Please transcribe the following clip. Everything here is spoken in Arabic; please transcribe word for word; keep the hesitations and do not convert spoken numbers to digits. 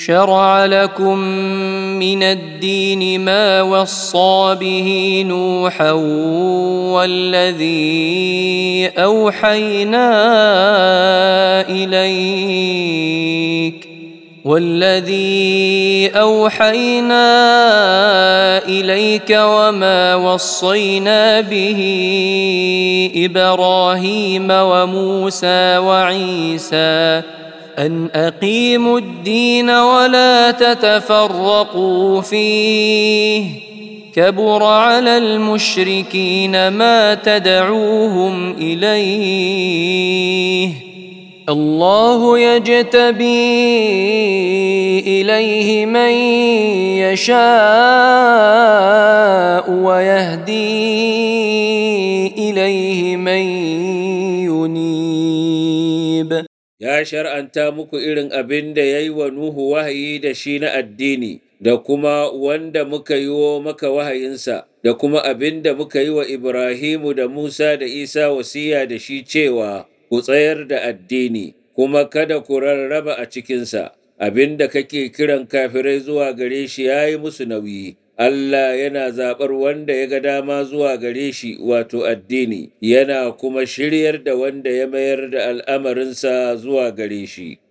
شرع لكم من الدين ما وصى به نوحا والذي أوحينا إليك والذي أوحينا إليك وما وصينا به إبراهيم وموسى وعيسى أن أقيموا الدين ولا تتفرقوا فيه كبر على المشركين ما تدعوهم إليه الله يجتبي إليه من يشاء ويهدي إليه من ينيب. Ya shar'anta muku irin abin da ya yi wa Nuhu wahayi da shi na addini, da kuma wanda muka yi wa maka wahayinsa, da kuma abin da muka yi wa Ibrahimu da Musa da Isa wasiya da shi cewa ku tsayar da addini, kuma kada ku rarraba a cikinsa, abin da kake kiran kafirai zuwa gare shi ya yi musu nauyi. Allah yana zaɓar wanda ya ga dama zuwa gare shi wato addini, yana kuma shiryar da wanda ya mayar da al'amarinsa zuwa gare shi.